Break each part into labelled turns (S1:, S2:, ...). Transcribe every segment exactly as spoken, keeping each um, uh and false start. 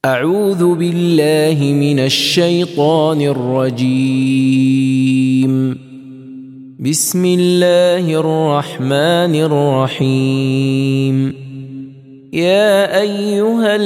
S1: أعوذ بالله من الشيطان الرجيم. بسم الله الرحمن الرحيم. يا أيها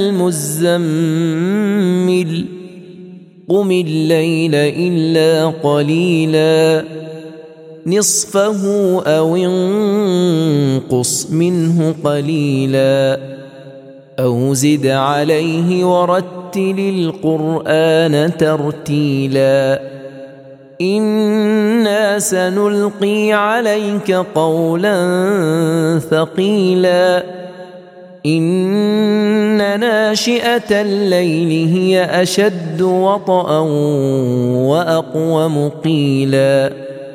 S1: المزمل قم الليل إلا قليلا نصفه أو انقص منه قليلا أو زد عليه ورتل القرآن ترتيلا إنا سنلقي عليك قولا ثقيلا إن ناشئة الليل هي أشد وطئا وأقوم قيلا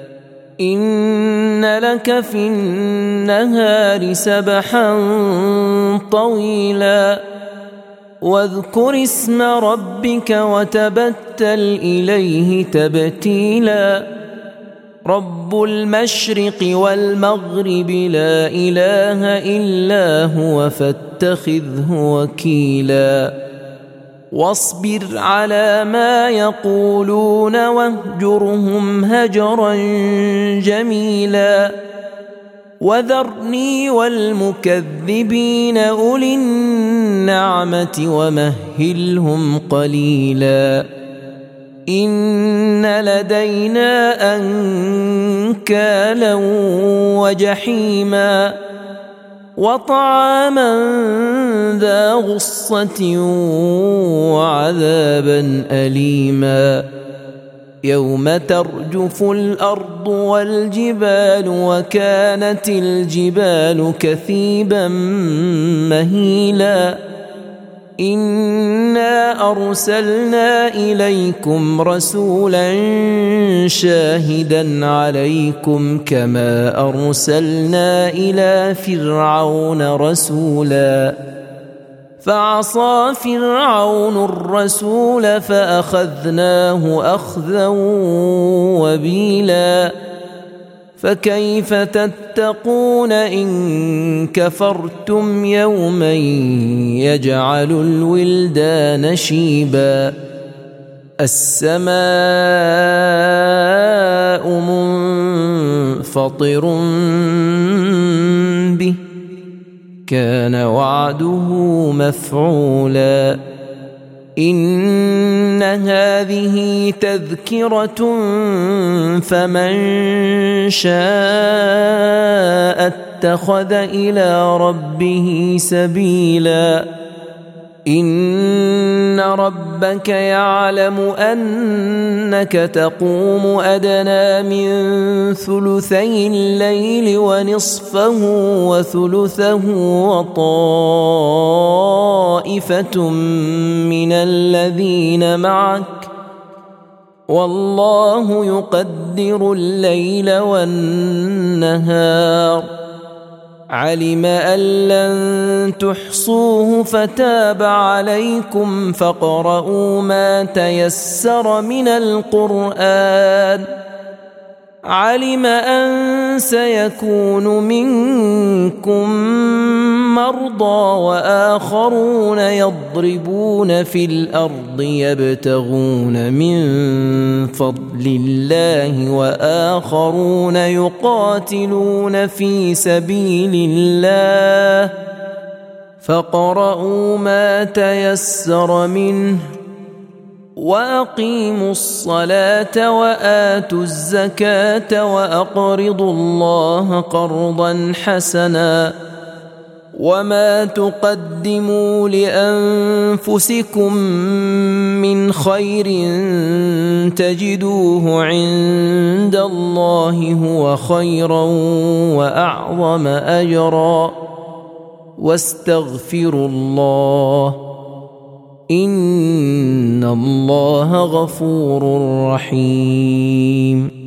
S1: إن لك في النهار سبحا طويلا واذكر اسم ربك وتبتل إليه تبتيلا رب المشرق والمغرب لا إله إلا هو فاتخذه وكيلا واصبر على ما يقولون واهجرهم هجرا جميلا وذرني والمكذبين أولي النعمة ومهلهم قليلا إن لدينا أنكالا وجحيما وطعاما ذا غصة وعذابا أليما يوم ترجف الأرض والجبال وكانت الجبال كثيبا مهيلا إنا أرسلنا إليكم رسولا شاهدا عليكم كما أرسلنا إلى فرعون رسولا فعصى فرعون الرسول فأخذناه أخذا وبيلا فكيف تتقون إن كفرتم يوما يجعل الولدان شيبا السماء منفطر به كان وعده مفعولا إن هذه تذكرة فمن شاء اتخذ إلى ربه سبيلا إن ربك يعلم أنك تقوم أدنى من ثلثي الليل ونصفه وثلثه وطائفة من الذين معك والله يقدر الليل والنهار علم أن لن تحصوه فتاب عليكم فاقرؤوا ما تيسر من القرآن علم أن سيكون منكم مرضى وآخرون يضربون في الأرض يبتغون من فضل الله وآخرون يقاتلون في سبيل الله فاقرؤوا ما تيسر منه وأقيموا الصلاة وآتوا الزكاة وأقرضوا الله قرضا حسنا وما تقدموا لأنفسكم من خير تجدوه عند الله هو خيرا وأعظم أجرا واستغفروا الله إن الله غفور رحيم.